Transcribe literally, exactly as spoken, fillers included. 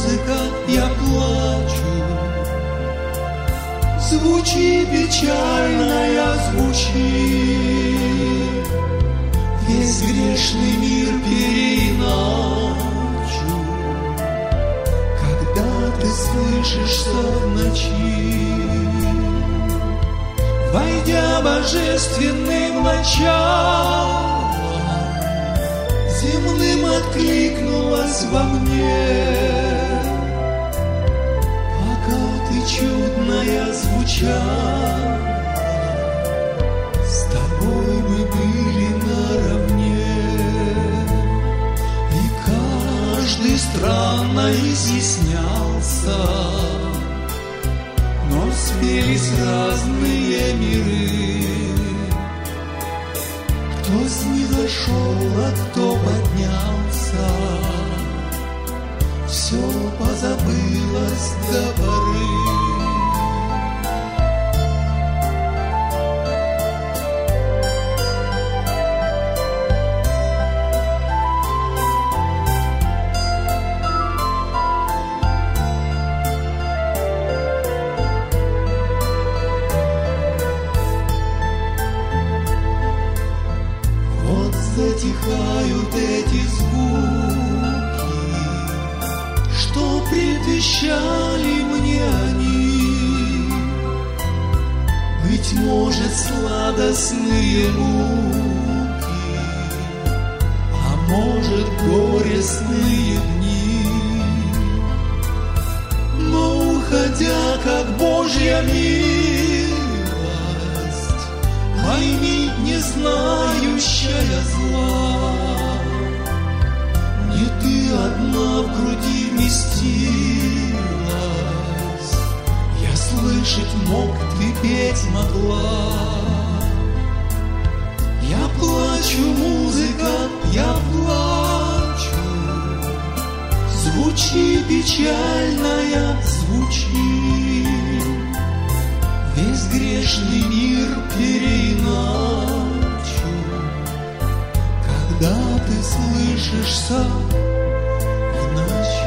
музыка, я плачу. Звучи, печальная, звучи. Весь грешный мир переиначу, когда ты слышишься в ночи. Войдя божественным началом, земным откликнулась во мне. Пока ты чудная звучала, с тобой мы были наравне. И каждый странно изъяснялся, но смелись разные миры. Кто снизошел, а кто поднялся, все позабылось до поры. Затихают эти звуки, что предвещали мне они. Быть может, сладостные муки, а может, горестные дни. Но уходя, как Божья милость, пойми, не знающая зла, не ты одна в груди вместилась. Я слышать мог, ты петь могла. Я плачу, музыка, я плачу. Звучи, печальная, звучи. Весь грешный мир переиначу, когда ты слышишься в ночи.